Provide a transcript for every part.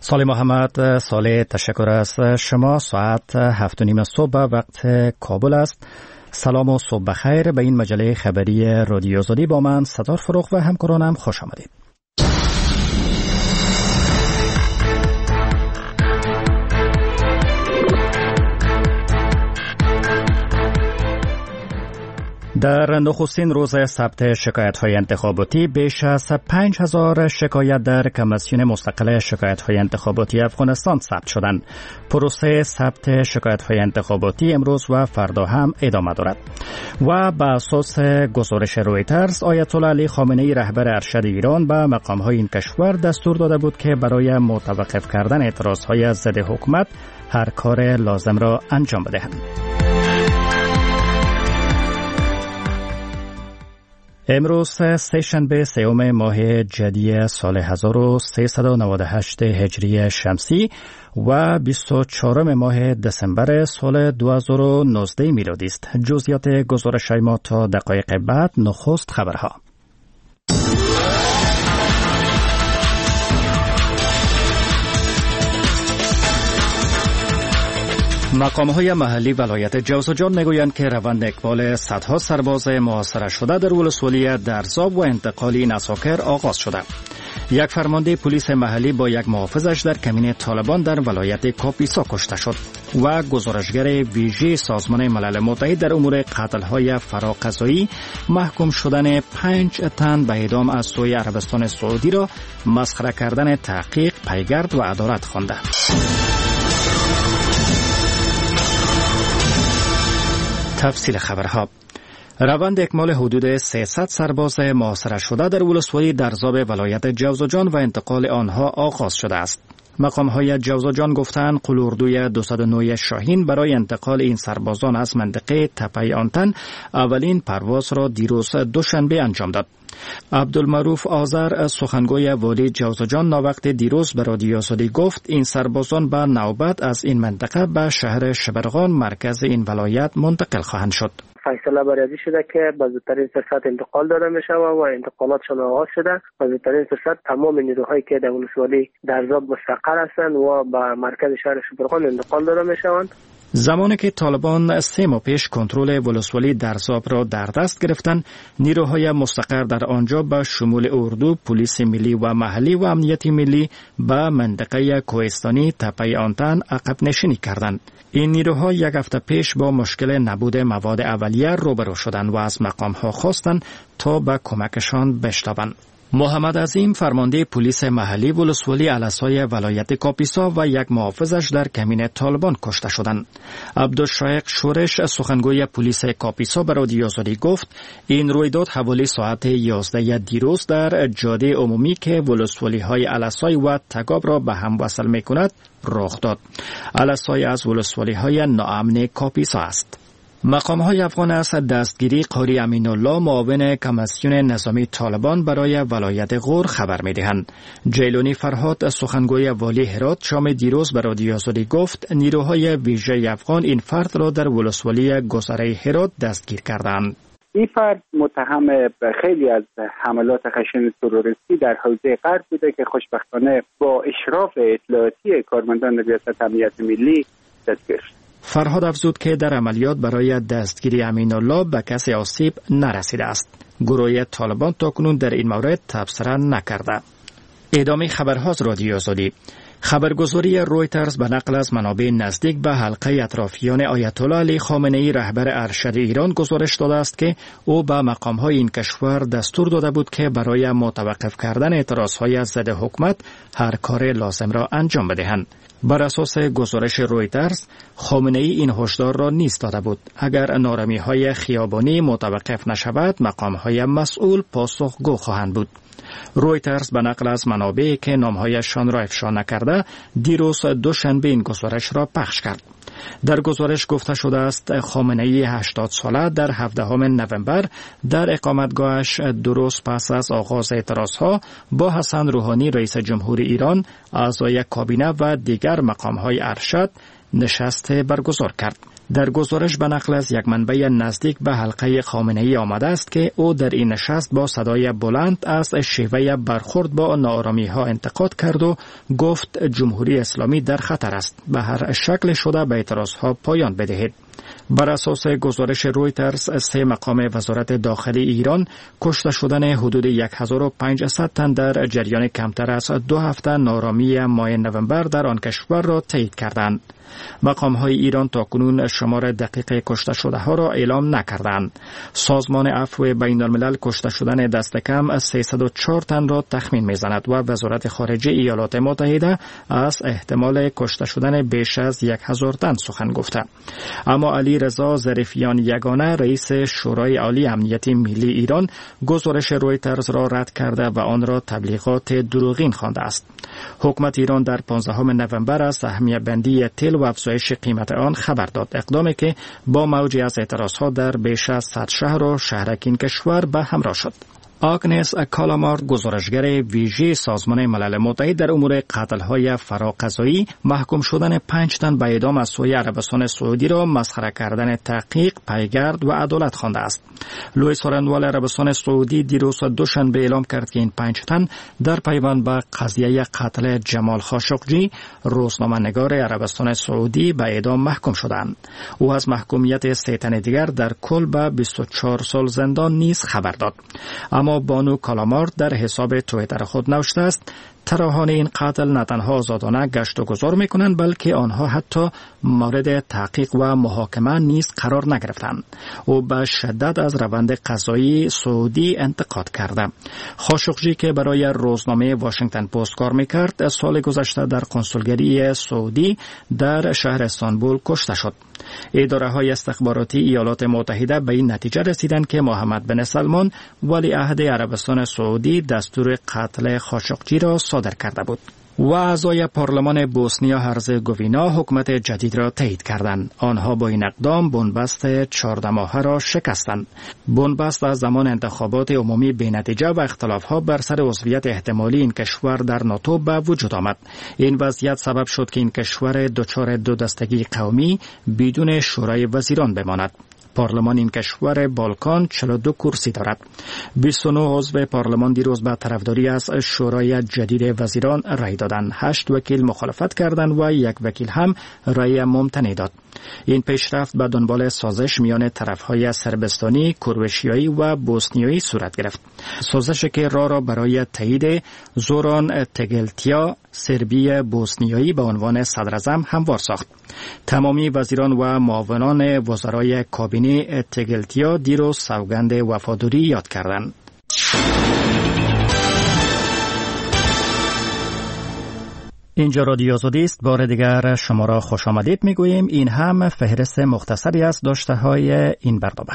سالی محمد، سالی تشکر از شما. ساعت 7:30 صبح وقت کابل است. سلام و صبح بخیر به این مجله خبری رادیو آزادی. با من ستار فروغ و همکارانم خوش آمدید. در نخستین روز ثبت شکایت‌های انتخاباتی بیش از 5000 شکایت در کمیسیون مستقل شکایت‌های انتخاباتی افغانستان ثبت شدند. پروسه ثبت شکایت‌های انتخاباتی امروز و فردا هم ادامه دارد. و بر اساس گزارش رویترز، آیت الله علی خامنه‌ای رهبر ارشد ایران به مقام‌های این کشور دستور داده بود که برای متوقف کردن اعتراض‌های ضد حکومت هر کار لازم را انجام بدهند. امروز سه‌شنبه سوم ماه جدی سال 1398 هجری شمسی و 24 ماه دسامبر سال 2019 میلادی است. جزئیات گزارش ما تا دقایق بعد. نخست خبرها. مقام‌های محلی ولایت جوزجان میگویند که روند اقبال صدها سرباز محاصره شده در ولسوالی درزاب و انتقال این اساکر آغاز شده. یک فرمانده پلیس محلی با یک محافظش در کمین طالبان در ولایت کاپیسا کشته شد و گزارشگر ویژه سازمان ملل متحد در امور قتل‌های فراقضایی محکوم شدن 5 تن به اعدام از سوی عربستان سعودی را مسخره کردن تحقیق، پیگرد و عدالت خوانده. تفصیل خبرها. روند اکمال حدود 300 سرباز محاصره شده در ولسوالی درزاب ولایت جوزجان و انتقال آنها آغاز شده است. مقام‌های جوزجان گفتند قلوردوی 209 شاهین برای انتقال این سربازان از منطقه تپه آنتن اولین پرواز را دیروز دوشنبه انجام داد. عبدالمعروف آذر، سخنگوی والی جوزجان، ناوقت دیروز به رادیو آزادی گفت این سربازان به نوبت از این منطقه به شهر شبرغان مرکز این ولایت منتقل خواهند شد. فیصله بریازی شده که به زودترین فرصت انتقال داده می شود و انتقالاتشان آغاز شده. به زودترین فرصت تمام نیروهایی که در ولسوالی درزاب مستقر هستند و به مرکز شهر شبرغان انتقال داده می شوند. زمانی که طالبان 3 ماه پیش کنترل ولسوالی درزاب را در دست گرفتند، نیروهای مستقر در آنجا به شمول اردو، پلیس ملی و محلی و امنیت ملی به منطقه کوهستانی تپه آنتن عقب نشینی کردند. این نیروها یک هفته پیش با مشکل نبود مواد اولیه روبرو شدند و از مقام‌ها خواستند تا به کمکشان بشتابند. محمد عظیم، فرمانده پلیس محلی ولسوالی علسای ولایت کاپیسا و یک محافظش در کمین طالبان کشته شدند. عبدالشایق شورش، سخنگوی پلیس کاپیسا، به رادیو آزادی گفت این رویداد حوالی ساعت 11 دیروز در جاده عمومی که ولسوالی‌های علسای و تگاب را به هم وصل می‌کند رخ داد. علسای از ولسوالی‌های ناامن کاپیسا است. مقام‌های افغان از دستگیری قاری امین الله، معاون کمیسیون نظامی طالبان برای ولایت غور خبر می‌دهند. جیلونی فرهاد، سخنگوی والی هرات، شام دیروز به رادیو آزادی گفت نیروهای ویژه افغان این فرد را در ولسوالی گذره هرات دستگیر کردند. این فرد متهم به خیلی از حملات خشن تروریستی در حوزه غرب بوده که خوشبختانه با اشراف اطلاعاتی کارمندان ریاست امنیت ملی دستگیر شد. فرهاد افزود که در عملیات برای دستگیری امین الله به کسی آسیب نرسیده است. گروه طالبان تاکنون در این مورد تبصره نکرده. ادامه خبرها از رادیو آزادی. خبرگزاری رویترز به نقل از منابع نزدیک به حلقه اطرافیان آیت الله علی خامنه‌ای رهبر ارشد ایران گزارش داده است که او به مقام‌های این کشور دستور داده بود که برای متوقف کردن اعتراض‌های ضد حکومت هر کار لازم را انجام بدهند. بر اساس گزارش رویترز، خامنه‌ای این هشدار را نیز داده بود اگر نارمی‌های خیابانی متوقف نشود مقام‌های مسئول پاسخگو خواهند بود. رویترز به نقل از منابعی که نامهایشان را افشا نکرده دیروز دوشنبه این گزارش را پخش کرد. در گزارش گفته شده است خامنه‌ای 80 ساله در 17 نوامبر در اقامتگاهش درست پس از آغاز اعتراضها با حسن روحانی رئیس جمهوری ایران، اعضای کابینه و دیگر مقام‌های ارشد نشست برگزار کرد. در گزارش به نقل از یک منبع نزدیک به حلقه خامنه‌ای آمده است که او در این نشست با صدای بلند از شیوه برخورد با ناآرامی‌ها انتقاد کرد و گفت جمهوری اسلامی در خطر است. به هر شکل شده به اعتراضها پایان بدهید. بر اساس گزارش رویترز 3 مقام وزارت داخلی ایران کشته شدن حدود 1500 تن در جریان کمتر از 2 هفته ناآرامی ماه نوامبر در آن کشور را تایید کردند. مقام‌های ایران تاکنون شمار دقیق کشته شده ها را اعلام نکردند. سازمان عفو بین الملل کشته شدن دست کم 304 تن را تخمین می‌زند و وزارت خارجه ایالات متحده از احتمال کشته شدن بیش از 1000 تن سخن گفته. اما علی رضا ظریفیان یگانه رئیس شورای عالی امنیت ملی ایران گزارش رویترز را رد کرده و آن را تبلیغات دروغین خوانده است. حکومت ایران در 15 نوامبر از سهمیه بندی تیل و افزایش قیمت آن خبر داد، اقدامی که با موجی از اعتراضها در بیش از 100 شهر و شهرک این کشور به همراه شد. آگنس کالامارد، گزارشگر ویژه سازمان ملل متحد در امور قتل‌های فراقضایی، محکوم شدن 5 تن به اعدام از سوی عربستان سعودی را مسخره کردن تحقیق، پیگرد و عدالت خوانده است. لوئیس رنوال عربستان سعودی دیروز دوشنبه اعلام کرد که این 5 تن در پیوند به قضیه قتل جمال خاشقجی، روزنامه‌نگار عربستان سعودی، به اعدام محکوم شدند. او از محکومیت 3 تن دیگر در کل به 24 سال زندان نیز خبر داد. اما بانو کالامارد در حساب توییتر خود نوشته است طراحان این قتل نه تنها آزادانه گشت و گذار می‌کنند بلکه آنها حتی مورد تحقیق و محاکمه نیز قرار نگرفتند. او به شدت از روند قضایی سعودی انتقاد کرده. خاشقجی که برای روزنامه واشنگتن پست کار می‌کرد، سال گذشته در کنسولگری سعودی در شهر استانبول کشته شد. اداره‌های استخباراتی ایالات متحده به این نتیجه رسیدند که محمد بن سلمان ولیعهد عربستان سعودی دستور قتل خاشقجی را صادر کرده بود. و اعضای پارلمان بوسنیا هرزگوینا حکومت جدید را تایید کردند. آنها با این اقدام بنبست 14 ماهه را شکستند. بنبست از زمان انتخابات عمومی بی‌نتیجه و اختلافات بر سر عضویت احتمالی این کشور در ناتو به وجود آمد. این وضعیت سبب شد که این کشور دچار دو دستگی قومی بدون شورای وزیران بماند. پارلمان این کشور بالکان 42 کرسی دارد. 29 عضو پارلمان دیروز به طرفداری از شورای جدید وزیران رای دادند. 8 وکیل مخالفت کردند و 1 وکیل هم رای ممتنع داد. این پیشرفت به دنبال سازش میان طرفهای سربستانی، کروشیایی و بوسنیایی صورت گرفت. سازشی که راه را برای تایید زوران تگلتیا سربی بوسنیایی به عنوان صدراعظم هموار ساخت. تمامی وزیران و معاونان وزرای کابینه تگلتیا دیروز سوگند وفاداری یاد کردند. اینجا رادیو آزادی است. بار دیگر شما را خوش آمدید میگوییم. این هم فهرست مختصری از داشته‌های این برنامه.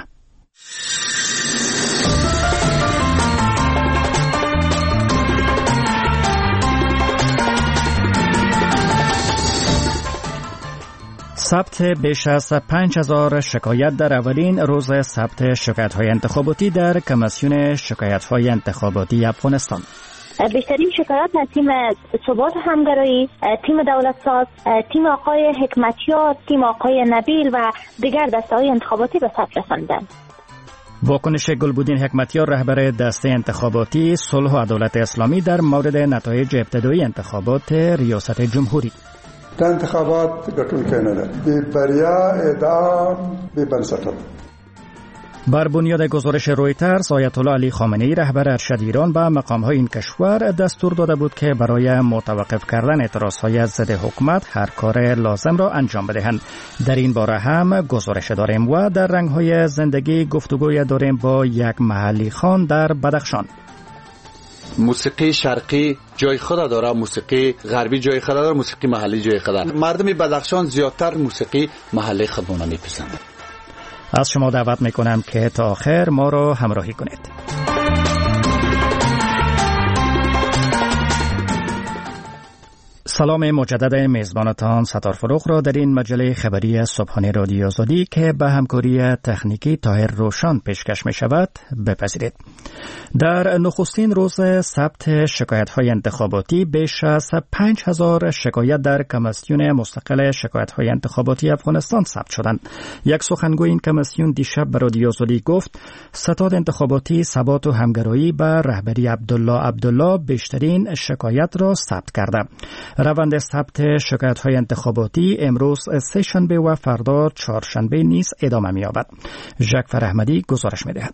ثبت بیش از 5000 شکایت در اولین روز ثبت شکایت‌های انتخاباتی در کمیسیون شکایت‌های انتخاباتی افغانستان. بیشترین شکایات از تیم ثبات همگرایی، تیم دولتساز، تیم آقای حکمتیار، تیم آقای نبیل و دیگر دسته‌های انتخاباتی به ثبت رساندند. واکنش گلبودین حکمتیار، رهبر دسته انتخاباتی صلح و عدالت اسلامی، در مورد نتایج ابتدایی انتخابات ریاست جمهوری. د انتخابات ګټونکی نه ده، د بریا ادعا به بنسټه. بر بنیاد گزارش رویترز، آیت الله علی خامنه‌ای رهبر ارشد ایران به مقام‌های این کشور دستور داده بود که برای متوقف کردن اعتراض‌های ضد حکومت هر کار لازم را انجام بدهند. در این باره هم گزارش داریم و در رنگ‌های زندگی گفتگوی داریم با یک محلی خان در بدخشان. موسیقی شرقی جای خود داره، موسیقی غربی جای خود داره، موسیقی محلی جای خود داره. مردم بدخشان زیادتر موسیقی محلی خودمون میپسندند. از شما دعوت میکنم که تا آخر ما را همراهی کنید. سلام مجدد میزبانتان ستار فروغ را در این مجله خبری صبحانه رادیو آزادی که به همکاری تکنیکی طاهر روشن پیشکش می شود بپذیرید. در نخستین روز ثبت شکایت‌های انتخاباتی بیش از 5000 شکایت در کمیسیون مستقل شکایت‌های انتخاباتی افغانستان ثبت شدند. یک سخنگوی این کمیسیون دیشب به رادیو آزادی گفت ستاد انتخاباتی ثبات و همگرایی به رهبری عبدالله بیشترین شکایت را ثبت کرده. روند ثبت شکایت‌های انتخاباتی امروز سه شنبه و فردا چهارشنبه نیز ادامه می‌یابد. ژاکفر احمدی گزارش می‌دهد.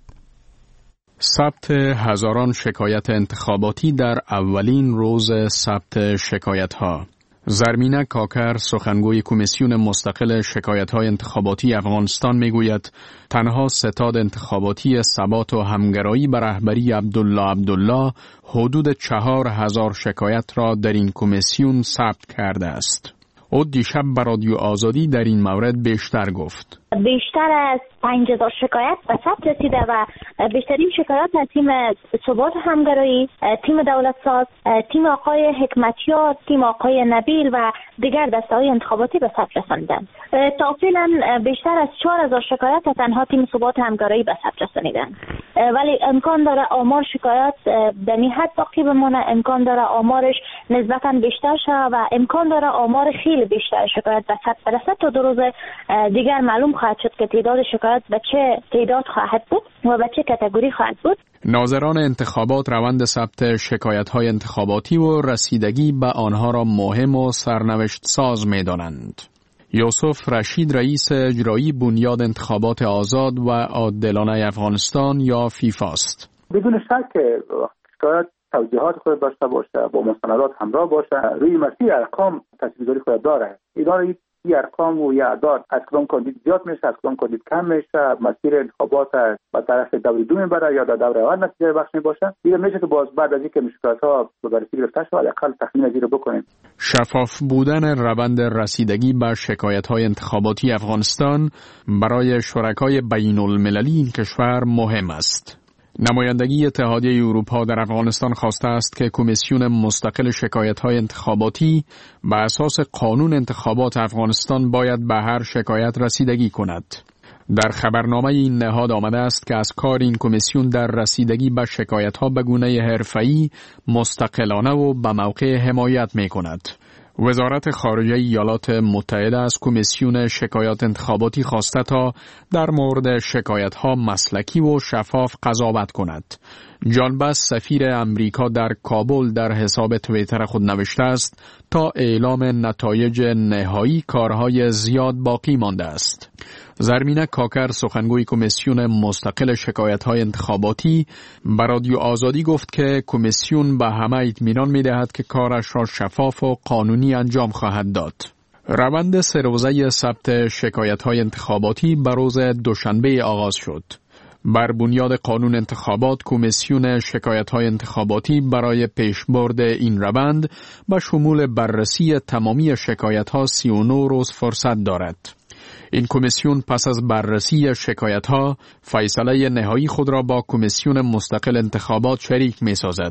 ثبت هزاران شکایت انتخاباتی در اولین روز ثبت شکایت‌ها. زرمینه کاکر سخنگوی کمیسیون مستقل شکایت‌های انتخاباتی افغانستان میگوید تنها ستاد انتخاباتی ثبات و همگرایی به رهبری عبدالله حدود 4000 شکایت را در این کمیسیون ثبت کرده است. او دیشب به رادیو آزادی در این مورد بیشتر گفت. بیشتر از 5000 شکایت به ثبت رسیده و بیشترین شکایات از تیم ثبات همگرایی، تیم دولت ساز، تیم آقای حکمتیار، تیم آقای نبیل و دیگر دسته‌های انتخاباتی به ثبت رساندند. تا فعلا بیشتر از 4000 شکایت تنها تیم ثبات همگرایی به ثبت رسانیدند. ولی امکان داره آمار شکایات در این حد باقی بمونه، امکان داره آمارش نسبتاً بیشتر شود و امکان داره آمار خیلی بیشتر شکایت به ثبت برسد. تا 2 روز دیگر معلوم خواهد شد که تعداد شکایت به چه تعداد خواهد بود و به چه کاتگوری خواهد بود. ناظران انتخابات روند ثبت شکایت‌های انتخاباتی و رسیدگی به آنها را مهم و سرنوشت ساز می‌دانند. یوسف رشید رئیس اجرایی بنیاد انتخابات آزاد و عادلانه افغانستان یا فیفا است. بدون شک شکایت توجیهات خود داشته باشه، با مستندات همراه باشه، روی مسیر ارقام تاثیرگذاری خود داره. اداره این ارقام و یا اعداد از کدام کاندید زیاد میشه، از کدام کاندید کم میشه، مسیر انتخابات به طرف دور دو میبره یا در دور اول نتیجه بخش میباشه. دیگه میشه که باز بعد از اینکه شکایت‌ها به بررسی گرفته شود حداقل تخمین ازی رو بکنیم. شفاف بودن روند رسیدگی به شکایت‌های انتخاباتی افغانستان برای شرکای بین‌المللی این کشور مهم است. نمایندگی اتحادیه اروپا در افغانستان خواسته است که کمیسیون مستقل شکایت‌های انتخاباتی به اساس قانون انتخابات افغانستان باید به هر شکایت رسیدگی کند. در خبرنامه این نهاد آمده است که از کار این کمیسیون در رسیدگی به شکایت‌ها به گونه حرفه‌ای، مستقلانه و به موقع حمایت می‌کند. وزارت خارجه ایالات متحده از کمیسیون شکایات انتخاباتی خواسته تا در مورد شکایت‌ها مسلکی و شفاف قضاوت کند. جان بس سفیر امریکا در کابل در حساب توییتر خود نوشته است تا اعلام نتایج نهایی کارهای زیاد باقی مانده است. زرمینه کاکر سخنگوی کمیسیون مستقل شکایت‌های انتخاباتی به رادیو آزادی گفت که کمیسیون به همه اطمینان می‌دهد که کارش را شفاف و قانونی انجام خواهد داد. روند 3 روزه ثبت شکایت‌های انتخاباتی به روز دوشنبه آغاز شد. بر بنیاد قانون انتخابات کمیسیون شکایت‌های انتخاباتی برای پیشبرد این روند به شمول بررسی تمامی شکایت‌ها 39 روز فرصت دارد. این کمیسیون پس از بررسی شکایت‌ها فیصله نهایی خود را با کمیسیون مستقل انتخابات شریک می‌سازد.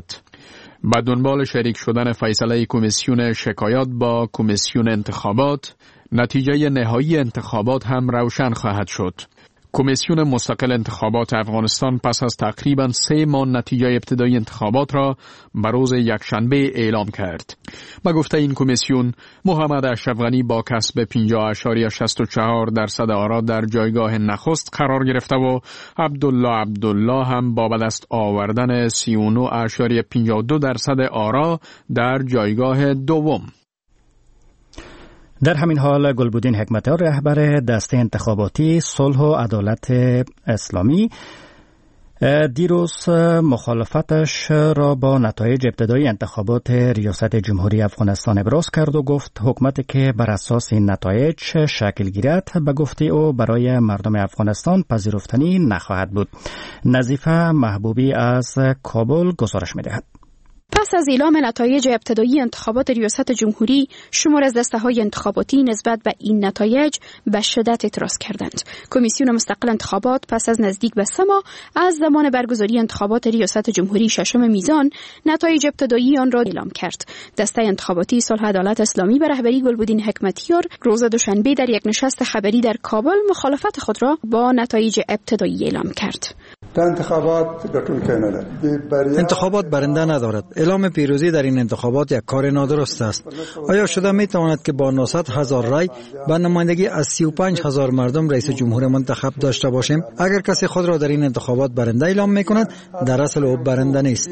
به دنبال شریک شدن فیصله کمیسیون شکایات با کمیسیون انتخابات، نتیجه نهایی انتخابات هم روشن خواهد شد. کمیسیون مستقل انتخابات افغانستان پس از تقریباً 3 ماه نتیجه ابتدایی انتخابات را به روز یکشنبه اعلام کرد. به گفته این کمیسیون، محمد اشرف غنی با کسب 50.64% آرا در جایگاه نخست قرار گرفته و عبدالله هم با به دست آوردن 39.52% آرا در جایگاه دوم. در همین حال گلبودین حکمتیار رهبر دسته انتخاباتی صلح و عدالت اسلامی دیروز مخالفتش را با نتایج ابتدایی انتخابات ریاست جمهوری افغانستان ابراز کرد و گفت حکومتی که بر اساس این نتایج شکل گیرد به گفته او برای مردم افغانستان پذیرفتنی نخواهد بود. نظیفه محبوبی از کابل گزارش می‌دهد. پس از اعلام نتایج ابتدایی انتخابات ریاست جمهوری، شمار از دسته‌های انتخاباتی نسبت به این نتایج به شدت اعتراض کردند. کمیسیون مستقل انتخابات پس از نزدیک به 3 ماه از زمان برگزاری انتخابات ریاست جمهوری 6 میزان نتایج ابتدایی آن را اعلام کرد. دسته انتخاباتی صلح عدالت اسلامی به رهبری گلبدین حکمتیار روز دوشنبه در یک نشست خبری در کابل مخالفت خود را با نتایج ابتدایی اعلام کرد. انتخابات برنده ندارد. اعلام پیروزی در این انتخابات یک کار نادرست است. آیا شده می تواند که با 900,000 رای به نمایندگی از 35,000 مردم رئیس جمهور منتخب داشته باشیم؟ اگر کسی خود را در این انتخابات برنده اعلام می کند، در اصل او برنده نیست.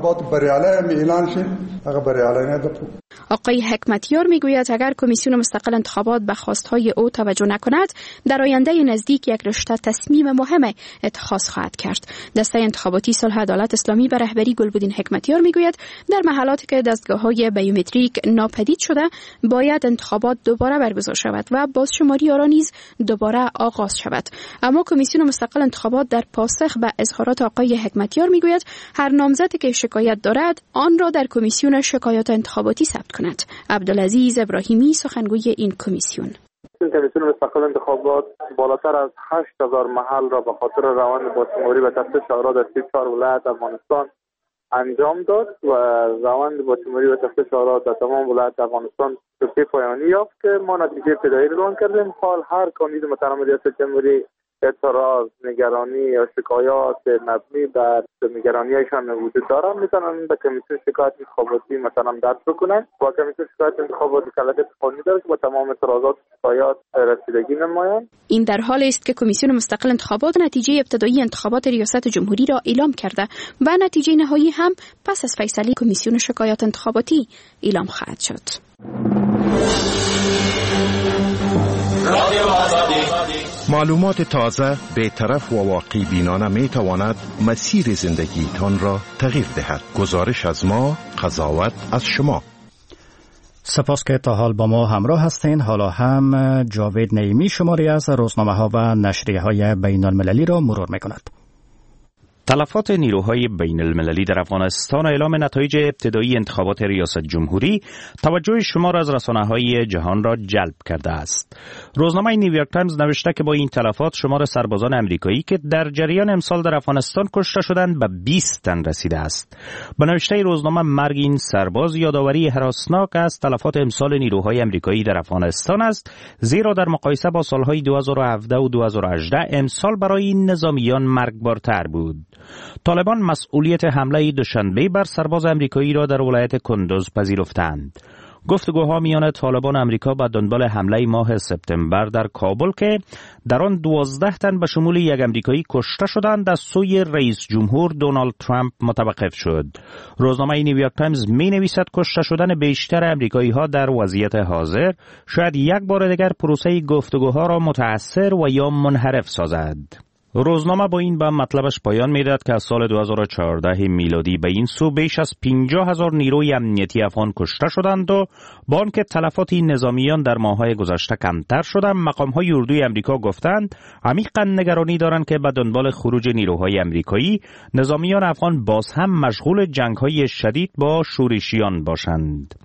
آقای حکمتیار می گوید اگر کمیسیون مستقل انتخابات به خواستهای او توجه نکند، در آینده نزدیک یک رشته تصمیم مهم اتخاذ خواهد کرد. دسته انتخاباتی صلح عدالت اسلامی به رهبری گلبدین حکمتیار میگوید در محلاتی که دستگاه‌های بیومتریک ناپدید شده باید انتخابات دوباره برگزار شود و بازشماری آرا نیز دوباره آغاز شود. اما کمیسیون مستقل انتخابات در پاسخ به اظهارات آقای حکمتیار میگوید هر نامزدی که شکایت دارد آن را در کمیسیون شکایات انتخاباتی ثبت کند. عبدالعزیز ابراهیمی سخنگوی این کمیسیون: کمیسیون مستقل انتخابات بالاتر از 8,000 محل را به خاطر روند بازشماری و تفتیش آرا در 34 ولایت افغانستان انجام داد و روند بازشماری و تفتیش آرا در تمام ولایت افغانستان به پایانی یافت که ما نتیجه ابتدایی اعلام کردیم. حال هر کاندید محترم ریاست جمهوری اعتراض، نگرانی یا شکایات مبنی بر نگرانیشان وجود دارن میتونن به کمیسیون شکایت انتخاباتی مثلا درج بکنن و کمیسیون شکایت انتخاباتی کلیت قانونی داره که با تمام اعتراضات شکایات رسیدگی نمایند. این در حالی است که کمیسیون مستقل انتخابات نتیجه ابتدایی انتخابات ریاست جمهوری را اعلام کرده و نتیجه نهایی هم پس از فیصله کمیسیون شکایات انتخاباتی اعلام خواهد شد. معلومات تازه، بی‌طرف و واقعی بینانه می تواند مسیر زندگی تان را تغییر دهد. گزارش از ما، قضاوت از شما. سپاس که تا حال با ما همراه هستین. حالا هم جاوید نعیمی شماری از روزنامه ها و نشریه های بین المللی را مرور می کند. تلفات نیروهای بین المللی در افغانستان اعلام نتایج ابتدایی انتخابات ریاست جمهوری توجه شمار از رسانه‌های جهان را جلب کرده است. روزنامه نیویورک تایمز نوشته که با این تلفات شمار سربازان امریکایی که در جریان امسال در افغانستان کشته شدند به 20 تن رسیده است. با نوشته روزنامه مرگ این سرباز یادآوری هراسناک از تلفات امسال نیروهای امریکایی در افغانستان است، زیرا در مقایسه با سالهای 2017 و 2018 امسال برای این نظامیان مرگبارتر بود. طالبان مسئولیت حمله دوشنبه بر سرباز امریکایی را در ولایت کندوز پذیرفتند. گفتگوها میان طالبان امریکا به دنبال حمله ماه سپتامبر در کابل که در آن 12 تن به شمول یک امریکایی کشته شدند از سوی رئیس جمهور دونالد ترامپ متوقف شد. روزنامه نیویورک تایمز می نویسد کشته شدن بیشتر امریکایی ها در وضعیت حاضر شاید یک بار دیگر پروسه گفتگوها را متعثر و یا منحرف سازد. روزنامه با این به مطلبش پایان میداد که از سال 2014 میلادی به این سو بیش از 50,000 نیروی امنیتی افغان کشته شدند و با آنکه تلفات این نظامیان در ماه‌های گذشته کمتر شدند، مقام‌های اردوی امریکا گفتند عمیقاً نگرانی دارند که به دنبال خروج نیروهای امریکایی نظامیان افغان باز هم مشغول جنگ‌های شدید با شورشیان باشند.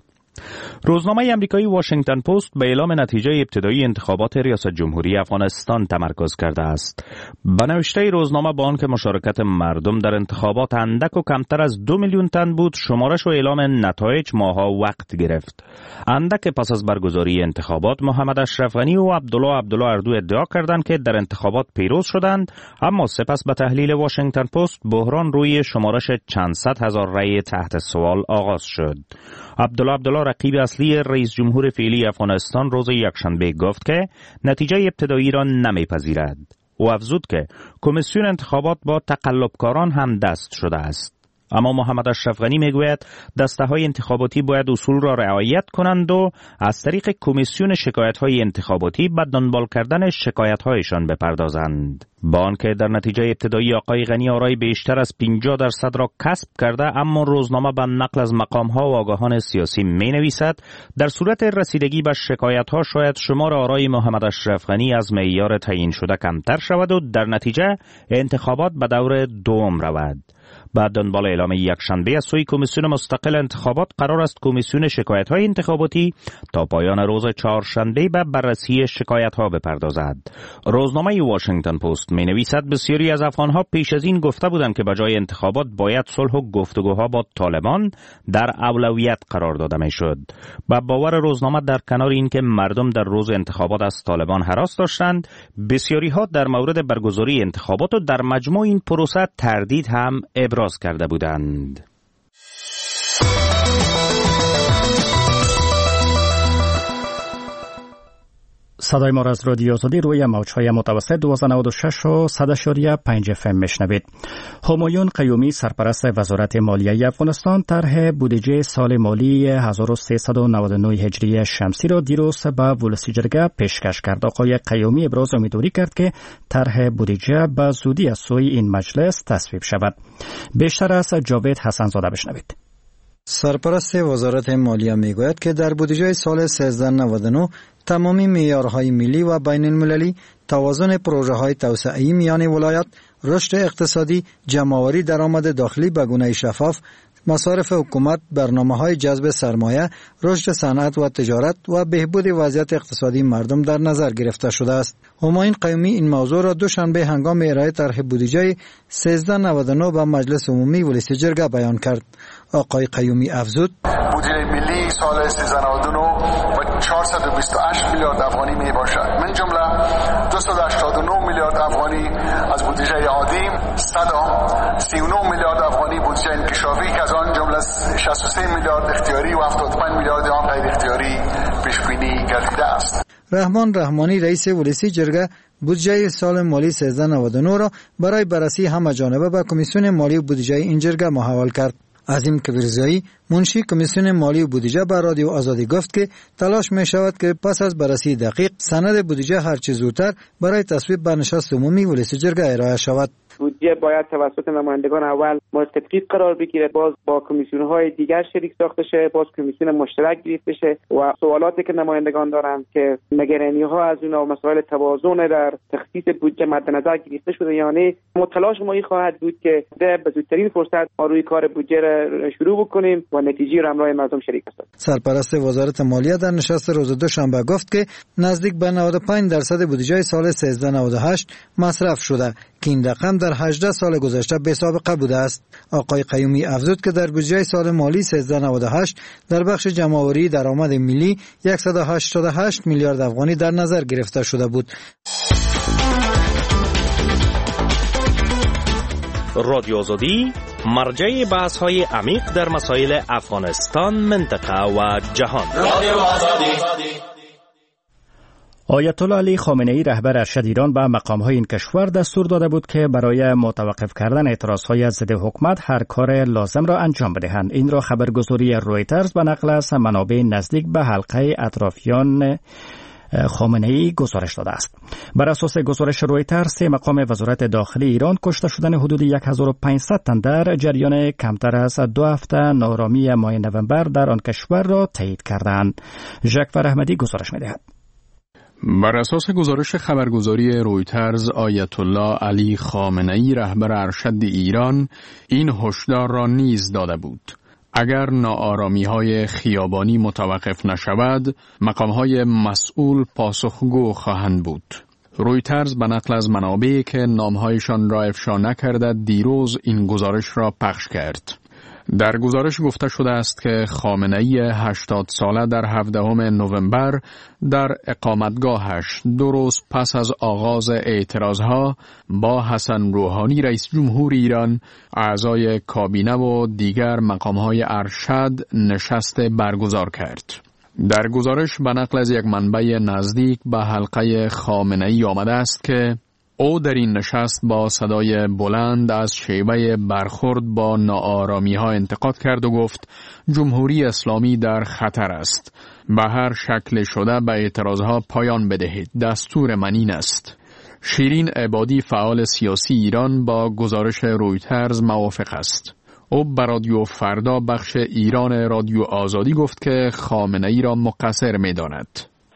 روزنامه امریکایی واشنگتن پست به اعلام نتیجه ابتدایی انتخابات ریاست جمهوری افغانستان تمرکز کرده است. به نوشته روزنامه با آنکه مشارکت مردم در انتخابات اندک و کمتر از 2 میلیون تن بود، شمارش و اعلام نتایج ماها وقت گرفت. اندک پس از برگزاری انتخابات محمد اشرف غنی و عبدالله اردو ادعا کردند که در انتخابات پیروز شدند، اما سپس به تحلیل واشنگتن پست بحران روی شمارش چند صد هزار رأی تحت سوال آغاز شد. عبدالله رقیب اصلی رئیس جمهور فعلی افغانستان روز یکشنبه گفت که نتیجه ابتدایی را نمیپذیرد. او افزود که کمیسیون انتخابات با تقلبکاران هم دست شده است. اما محمد اشرف غنی میگوید دسته‌های انتخاباتی باید اصول را رعایت کنند و از طریق کمیسیون شکایت‌های انتخاباتی به دنبال کردن شکایت‌هایشان بپردازند. با آنکه در نتیجه ابتدایی آقای غنی آرای بیشتر از 50% را کسب کرده، اما روزنامه به نقل از مقام‌ها و آگاهان سیاسی می‌نویسد در صورت رسیدگی به شکایت‌ها شاید شمار آرای محمد اشرف غنی از معیار تعیین شده کمتر شود و در نتیجه انتخابات به دور دوم رود. بعد دنبال اعلام یک شنبه از سوی کمیسیون مستقل انتخابات قرار است کمیسیون شکایت‌های انتخاباتی تا پایان روز چهارشنبه به بررسی شکایت‌ها بپردازد. روزنامه واشنگتن پست می‌نویسد بسیاری از افغان‌ها پیش از این گفته بودند که بجای انتخابات باید صلح و گفتگوها با طالبان در اولویت قرار داده می‌شد. با باور روزنامه در کنار اینکه مردم در روز انتخابات از طالبان هراس داشتند، بسیاری‌ها در مورد برگزاری انتخابات و در مجموع این پروسه تردید هم ابراز کرده بودند. صدای ما را از رادیو آزادی روی موج‌های متوسط 1296 و 100.5 FM میشنوید. همایون قیومی سرپرست وزارت مالیه افغانستان طرح بودجه سال مالی 1399 هجری شمسی را دیروز به ولسی جرگه پیشکش کرد. آقای قیومی ابراز امیدواری کرد که طرح بودجه به زودی از سوی این مجلس تصویب شود. بیشتر از جاوید حسن‌زاده بشنوید. سرپرست وزارت مالیه میگوید که در بودجه سال 1399 تمامی معیارهای ملی و بین المللی، توازن پروژه‌های توسعه‌ای میان ولایات، رشد اقتصادی، جمع‌آوری درآمد داخلی به گونه شفاف، مصارف حکومت، برنامه‌های جذب سرمایه، رشد صنعت و تجارت و بهبود وضعیت اقتصادی مردم در نظر گرفته شده است. همایون قیومی این موضوع را دوشنبه هنگام ارائه طرح بودجه 1399 به مجلس عمومی ولسی جرگه بیان کرد. آقای قیومی افزود: بودجه ملی سال 1399 و 428 میلیارد افغانی می باشد. من جمله 289 میلیارد افغانی از بودجه عادی، 139 میلیارد افغانی بودجه انکشافی که از آن جمله 63 میلیارد اختیاری و 75 میلیارد آن غیر اختیاری پیش بینی گردیده است. رحمان رحمانی رئیس ولسی جرگه بودجه سال مالی 1399 را برای بررسی همه‌جانبه به کمیسیون مالی و بودجه این جرگه محول کرد. عظیم کبیرزایی منشی کمیسیون مالی و بودجه به رادیو آزادی گفت که تلاش می شود که پس از بررسی دقیق سند بودجه هرچه زودتر برای تصویب به نشست عمومی ولسی جرگه ارائه شود. بودجه باید توسط نمایندگان اول مورد تدقیق قرار بگیرد، باز با کمیسیون‌های دیگر شریک ساخته شه، باز کمیسیون مشترک گرفته شه و سوالاتی که نمایندگان دارند که نگرانی‌ها از اونها و مسائل توازن در تخصیص بودجه مد نظر گرفته شده، یعنی تلاش ما خواهد بود که به زودترین فرصت ما روی کار بودجه را شروع بکنیم و نتیجه را همراه مردم شریک سازیم. سرپرست وزارت مالیه در نشست روز دوشنبه گفت که نزدیک به 95% بودجه سال 1398 مصرف شده که این رقم در 18 سال گذشته بی سابقه بوده است. آقای قیومی افزود که در بودجه سال مالی 1398 در بخش جمع‌آوری درآمد ملی 188 میلیارد افغانی در نظر گرفته شده بود. رادیو آزادی مرجع بحث‌های عمیق در مسائل افغانستان، منطقه و جهان. رادیو آزادی. آیت الله علی خامنه‌ای رهبر ارشد ایران به مقام‌های این کشور دستور داده بود که برای متوقف کردن اعتراض‌های ضد حکومت هر کار لازم را انجام بدهند. این را خبرگزاری رویترز به نقل از منابع نزدیک به حلقه اطرافیان خامنه‌ای گزارش داده است. بر اساس گزارش رویترز، 3 مقام وزارت داخلی ایران کشته شدن حدود 1500 تن در جریان کمتر از 2 هفته ناآرامی ماه نوامبر در آن کشور را تایید کردند. ژکفر احمدی گزارش می‌دهد. بر اساس گزارش خبرگزاری رویترز، آیت الله علی خامنه‌ای رهبر ارشد ایران این هشدار را نیز داده بود: اگر ناآرامی‌های خیابانی متوقف نشود، مقام‌های مسئول پاسخگو خواهند بود. رویترز به نقل از منابعی که نام‌هایشان را افشا نکرده دیروز این گزارش را پخش کرد. در گزارش گفته شده است که خامنه‌ای 80 ساله در 17 نوامبر در اقامتگاهش 2 روز پس از آغاز اعتراضها با حسن روحانی رئیس جمهور ایران، اعضای کابینه و دیگر مقام‌های ارشد نشست برگزار کرد. در گزارش به نقل از یک منبع نزدیک به حلقه خامنه‌ای آمده است که او در این نشست با صدای بلند از شیوه برخورد با ناآرامی‌ها انتقاد کرد و گفت جمهوری اسلامی در خطر است. به هر شکل شده به اعتراضها پایان بدهید. دستور من این است. شیرین عبادی فعال سیاسی ایران با گزارش رویترز موافق است. او به رادیو فردا بخش ایران رادیو آزادی گفت که خامنه‌ای را مقصر می‌داند.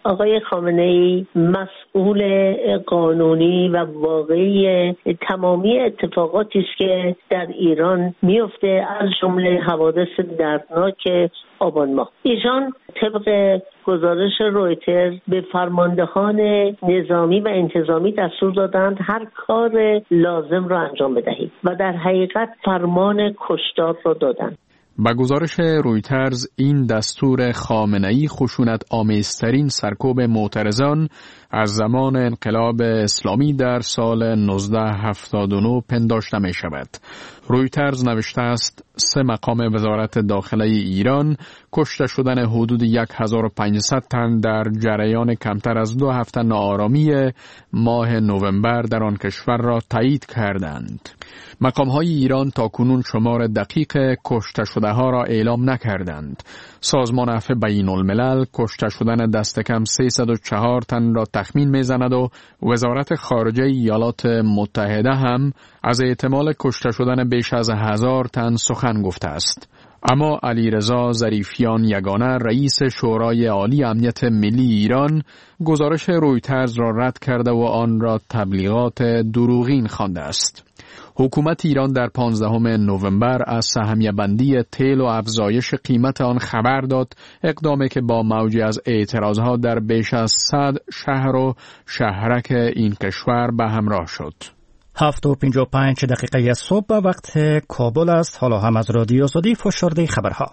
آقای خامنه‌ای مسئول قانونی و واقعی تمامی اتفاقاتی است که در ایران میفته، از جمله حوادث دردناک آبان ماه. ایشان طبق گزارش رویترز به فرماندهان نظامی و انتظامی دستور دادند هر کار لازم را انجام بدهید و در حقیقت فرمان کشتار را دادند. با گزارش رویترز این دستور خامنه‌ای خشونت آمیزترین سرکوب معترضان از زمان انقلاب اسلامی در سال 1979 پنداشته می شود. رویترز نوشته است 3 مقام وزارت داخله ایران کشته شدن حدود 1500 تن در جریان کمتر از 2 هفته ناآرامی ماه نوامبر در آن کشور را تایید کردند. مقام های ایران تا کنون شمار دقیق کشته شده ها را اعلام نکردند. سازمان عفو بین الملل کشته شدن دست کم 304 تن را تخمین میزند و وزارت خارجه ایالات متحده هم از احتمال کشته شدن بیش از 1000 تن سخن گفته است. اما علیرضا ظریفیان یگانه رئیس شورای عالی امنیت ملی ایران گزارش رویترز را رد کرده و آن را تبلیغات دروغین خوانده است. حکومت ایران در 15 نوامبر از سهمیه بندی تیل و افزایش قیمت آن خبر داد، اقدامی که با موجی از اعتراضها در بیش از 100 شهر و شهرک این کشور به همراه شد. 7:55 صبح وقت کابل است. حالا هم از رادیو آزادی فشرده خبرها.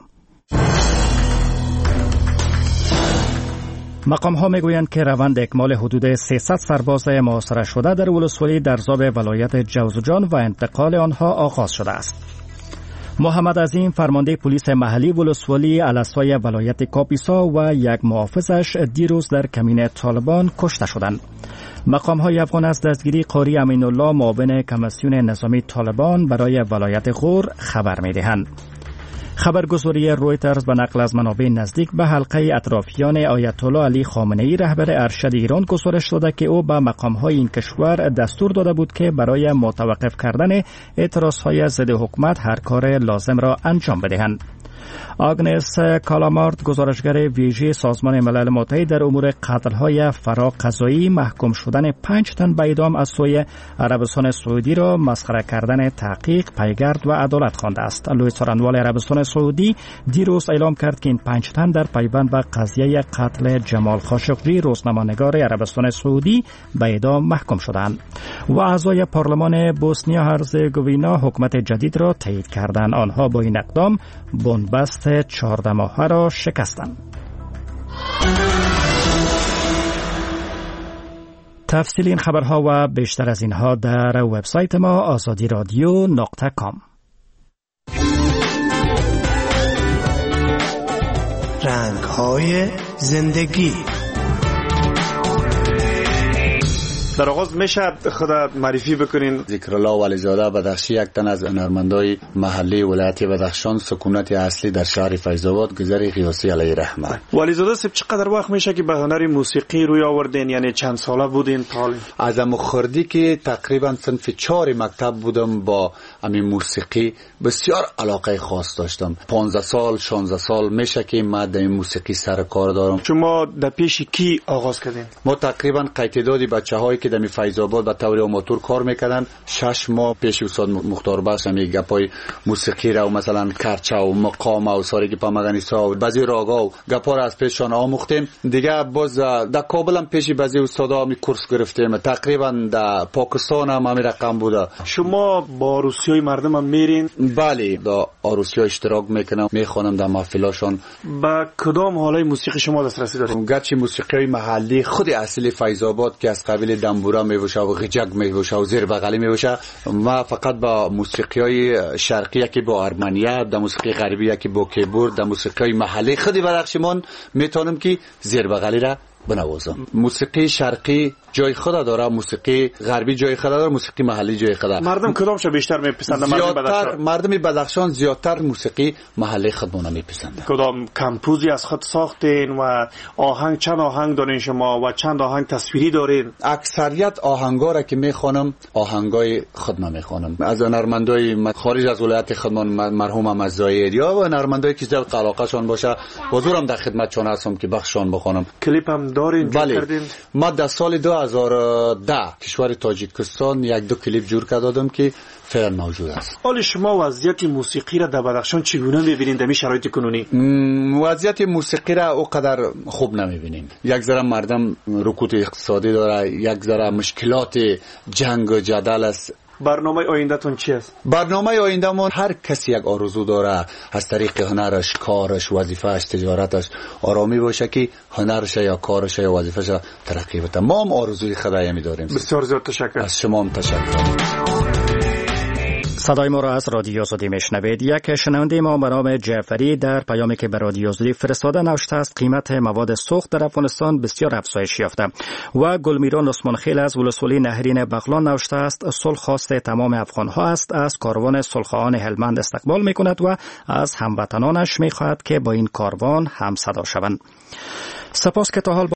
مقام ها میگویند که روند اکمال حدود 300 سرباز محاصره شده در ولسوالی درزاب ولایت جوزجان و انتقال آنها آغاز شده است. محمد عظیم فرمانده پلیس محلی ولسوالی الاسای ولایت کاپیسا و یک محافظش دیروز در کمین طالبان کشته شدند. مقام های افغان از دستگیری قاری امین الله معاون کمیسیون نظامی طالبان برای ولایت غور خبر می‌دهند. خبرگزاری رویترز به نقل از منابع نزدیک به حلقه اطرافیان آیت الله علی خامنه‌ای رهبر ارشد ایران گزارش داده که او به مقام‌های این کشور دستور داده بود که برای متوقف کردن اعتراض‌های ضد حکومت هر کار لازم را انجام بدهند. آگنس کالامارد گزارشگر ویژه سازمان ملل متحد در امور قتل‌های فراقضایی محکوم شدن 5 تن به اعدام از سوی عربستان سعودی را مسخره کردن تحقیق، پیگرد و عدالت خوانده است. لوی څارنوال عربستان سعودی دیروز اعلام کرد که این 5 تن در پیوند به قضیه قتل جمال خاشقجی روزنامه‌نگار عربستان سعودی به اعدام محکوم شدند. و اعضای پارلمان بوسنیا هرزگوینا حکومت جدید را تایید کردند. آنها با این اقدام بنبست 14 ماهه را شکستند. تفصیل این خبرها و بیشتر از اینها در وبسایت ما azadiradio.com. رنگ‌های زندگی. در آغاز میشه خودت معرفی بکنین؟ ذکرالله ولیزاده بدخشی، یک تن از هنرمندای محلی ولایت بدخشان، سکونت اصلی در شهر فیض‌آباد، گذر قیاسی علیه رحمه. ولیزاده صاحب چقدر وقت میشه که به هنر موسیقی روی آوردین؟ یعنی چند ساله بودین تعلیم؟ از مخردی که تقریبا صنف 4 مکتب بودم با همین موسیقی بسیار علاقه خاص داشتم. 15 سال 16 سال میشه که من در موسیقی سر کار دارم. شما در پیش کی آغاز کردین؟ ما تقریبا قیتدادی بچه‌هایی که در فیض‌آباد به طور آماتور کار میکردن 6 ماه پیش استاد مختار بخش هم یک گپای موسیقی را و مثلا کرچه و مقام و سارگی پامگانیسا و بعضی راگا و گپا را از پیششان آموختیم. دیگه باز در کابل هم پیش بعضی استادا می کورس گرفتیم. تقریبا در پاکستان هم همین رقم بوده. شما با عروسیای مردم هم میرین؟ بله، در عروسی‌ها اشتراک میکنم، میخوانم در محفلاشون. با کدام حالای موسیقی شما دسترسی دارید؟ گرچه موسیقی محلی خود اصلی فیض‌آباد که از قبیل دنبورا میوشه و غجگ میوشه و زیر بغلی میوشه، ما فقط با موسیقیای شرقی که با ارمنیه، در موسیقی غربی که با کیبورد، در موسیقی محلی خودی بدخشیمان میتونم که زیر بغلی را بنوازم. موسیقی شرقی جای خود داره، موسیقی غربی جای خود داره، موسیقی محلی جای خود داره. مردم کدامش بیشتر میپسندن؟ مردم بدخشان زیادتر موسیقی محلی خودمون میپسندن. کدام کمپوزی از خود ساختین و آهنگ چند آهنگ دارین شما و چند آهنگ تصویری دارین؟ اکثریت آهنگا را که میخوانم آهنگای خودم میخوانم. از هنرمندای خارج از ولایت خودمان، مرحوم مزاید یا هنرمندایی که ذوق علاقه شون باشه، حضورم در خدمتشون هستم که بخششون بخوانم. کلیپ هم دارین بله. کردین؟ ما در سال 2010 کشور تاجیکستان یک دو کلیپ جور کردم که فعلا موجود است. حال شما وضعیت موسیقی را در بدخشان چگونه می‌بینید در این شرایط کنونی؟ وضعیت موسیقی را اونقدر خوب نمی‌بینیم. یک ذره مردم رکود اقتصادی داره، یک ذره مشکلات جنگ و جدل است. برنامه آینده‌تون چی است؟ برنامه آینده‌مون هر کسی یک آرزو داره از طریق هنرش، کارش، وظیفه‌اش، تجارتش آرامی باشه که هنرش یا کارش یا وظیفه‌ش ترقی بده. ما هم آرزوی خدایی می‌داریم. بسیار زیاد تشکر. از شما هم تشکر. صدای ما را از رادیو آزادی میشنوید. یک شنونده ما به نام جعفری در پیامی که به رادیو آزادی فرستاده نوشته است قیمت مواد سوخت در افغانستان بسیار افزایش یافته. و گلمیران عثمانخیل از ولسوالی نهرین بغلان نوشته است صلح خواست تمام افغان ها است، از کاروان صلح‌خواهان هلمند استقبال میکند و از هموطنانش میخواهد که با این کاروان هم صدا شوند. سپاس که تا حال